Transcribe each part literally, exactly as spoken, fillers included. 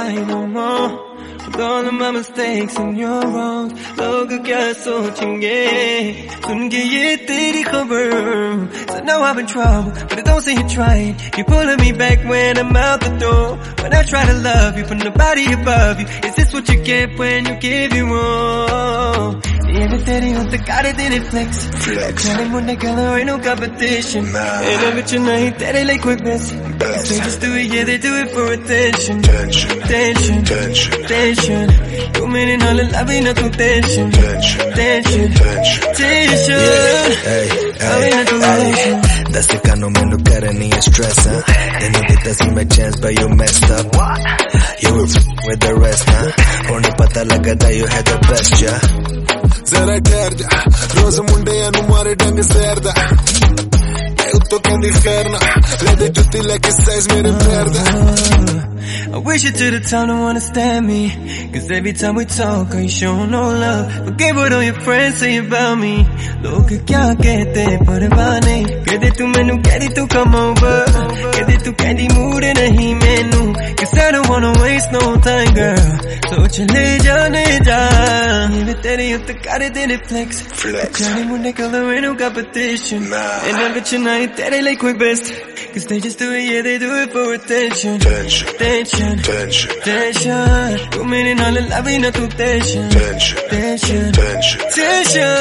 cry no more. With all of my mistakes and your wrongs, लोग क्या सोचेंगे सुन के ये तेरी खबर. So now I'm in trouble, but I don't say you tried. You pulling me back when I'm out the door. When I try to love you, put nobody above you. Is this what you get when you give you all? Even तेरी हो तो कारे तेरे flex. Telling मुन्ने color ain't no competition. Ain't no bitch नहीं तेरे लिए कोई best. They just do it, yeah they do it for attention. Tension, tension, tension, tension. You meaning all the love ain't no tension. Tension, tension, tension. Hey, hey, that's the kind of man who got any stress, huh? They know that doesn't make chance, but you messed up. You were f***ing with the rest, huh? Only pata laga that you had the best, yeah. Zara ठहर जा, रोज मुंडे अनु मारे ढंग सैर दा. मैं उत्तो कहंदी खैर ना, ले दे जुत्ती लेके साइज मेरे पैर दा. I wish you took the time to understand me, cause every time we talk, I show no love. Forget what all your friends say about me. लोग क्या कहते परवाह नहीं. कहते तू मैनू कहती तू come over. कहते तू कहती मूड नहीं मैनू. Cause I don't wanna waste no time girl. So चले जाने जा. ये तेरी हो तो कारे तेरे flex. जाने मुन्ने color ain't no competition. And I'm bitch नहीं तेरे लिए कोई best. Cause they just do it, yeah they do it for attention. Tension, tension, tension, tension. You meaning all the love ain't no tension. tension, tension, tension, tension.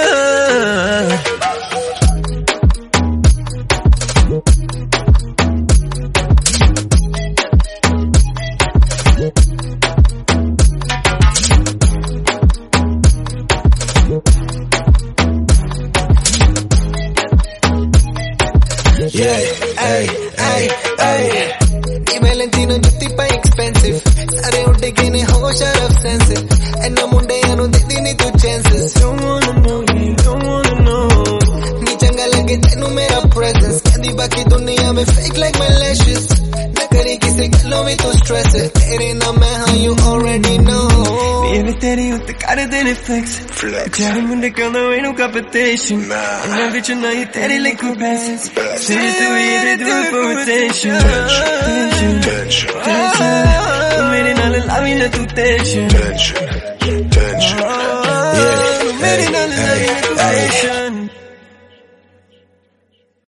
Yeah, hey, hey, hey. Di Valentino jutti pa expensive. Sare udde gine hosh out of senses. And na munde anu de dini tu chances. Don't wanna know you, don't wanna know. Ni changa lage tenu mera presence. Kadi baki duniya mein fake like my lashes. Na kari kisi galo mein tu stress hai. Tere naam hai haan you already know. Baby teri ho to kaare tene flex. Jaane munde kalna ain't no competition. And I'm bitch nahi tere liye koi best. Say just do it, they do it for attention. Tension, tension, tension. You meaning all the love ain't no tension. tension.